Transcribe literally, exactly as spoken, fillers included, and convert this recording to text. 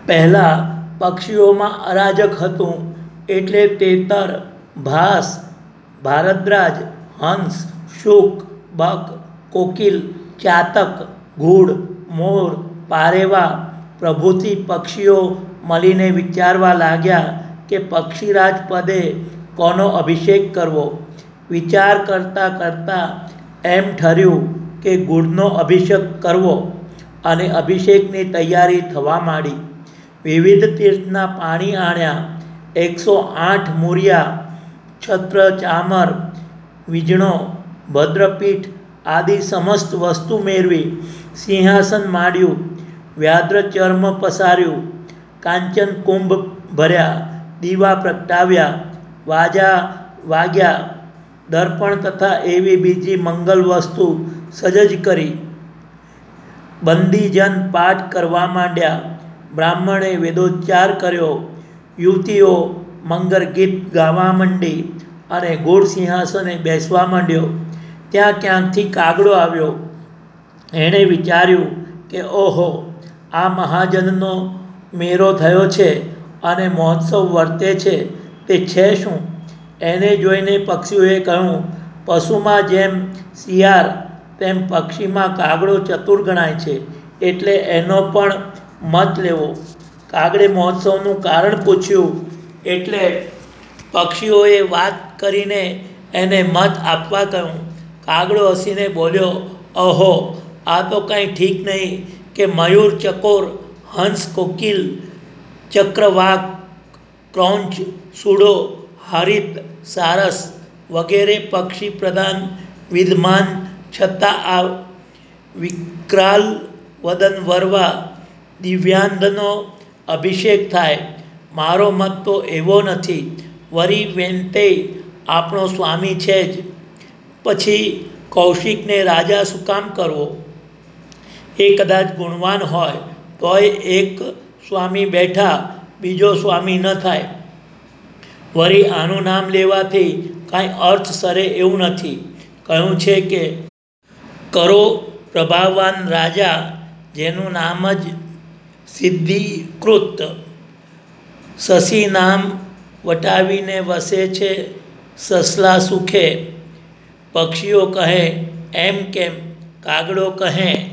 પહેલાં પક્ષીઓમાં અરાજક હતું, એટલે તેતર, ભાસ, ભારદ્વાજ, હંસ, શુક, બક, કોકિલ, ચાતક, ઘુડ, મોર, પારેવા પ્રભૃતિ પક્ષીઓ મળીને વિચારવા લાગ્યા કે પક્ષીરાજ પદે કોનો અભિષેક કરવો. વિચાર કરતાં કરતાં એમ ઠર્યું કે ઘુડનો અભિષેક કરવો, અને અભિષેકની તૈયારી થવા માંડી. વિવિધ તીર્થના પાણી આણ્યા, એકસો આઠ મૂરિયા, છત્ર, ચામર, વીજળો, ભદ્રપીઠ આદિ સમસ્ત વસ્તુ મેળવી, સિંહાસન માંડ્યું, વ્યાઘ્ર ચર્મ પસાર્યું, કાંચન કુંભ ભર્યા, દીવા પ્રગટાવ્યા, વાજા વાગ્યા, દર્પણ તથા એવી બીજી મંગલ વસ્તુ સજ્જ કરી. બંદીજન પાઠ કરવા માંડ્યા. બ્રાહ્મણે વેદોચ્ચાર કર્યો, યુવતીઓ મંગળ ગીત ગાવા માંડી, અને ઘોડ સિંહાસને બેસવા માંડ્યો. ત્યાં ક્યાંકથી કાગડો આવ્યો. એણે વિચાર્યું કે ઓહો, આ મહાજનનો મેળો થયો છે અને મહોત્સવ વર્તે છે, તે છે શું? એને જોઈને પક્ષીઓએ કહ્યું, પશુમાં જેમ શિયાળ તેમ પક્ષીમાં કાગડો ચતુર ગણાય છે, એટલે એનો પણ મત લેવો. કાગડે મહોત્સવનું કારણ પૂછ્યું, એટલે પક્ષીઓએ વાત કરીને એને મત આપવા કહ્યું. કાગડો હસીને બોલ્યો, અહો, આ તો કાંઈ ઠીક નહીં કે મયુર, ચકોર, હંસ, કોકિલ, ચક્રવાક, ક્રૌંચ, સુડો, હરિત, સારસ વગેરે પક્ષી પ્રધાન વિદ્યમાન છતાં આ વિકરાલ વદન વરવા દિવ્યાંગનો અભિષેક થાય. મારો મત તો એવો નથી. વળી વેંતેય આપણો સ્વામી છે જ, પછી કૌશિકને રાજા શું કામ કરવો? એ કદાચ ગુણવાન હોય તોય એક સ્વામી બેઠા બીજો સ્વામી ન થાય. વળી આનું નામ લેવાથી કાંઈ અર્થ સરે એવું નથી. કહ્યું છે કે કરો પ્રભાવાન રાજા, જેનું નામ જ સિદ્ધિકૃત. શશી નામ વટાવીને વસે છે સસલા સુખે. પક્ષીઓ કહે એમ કેમ? કાગડો કહે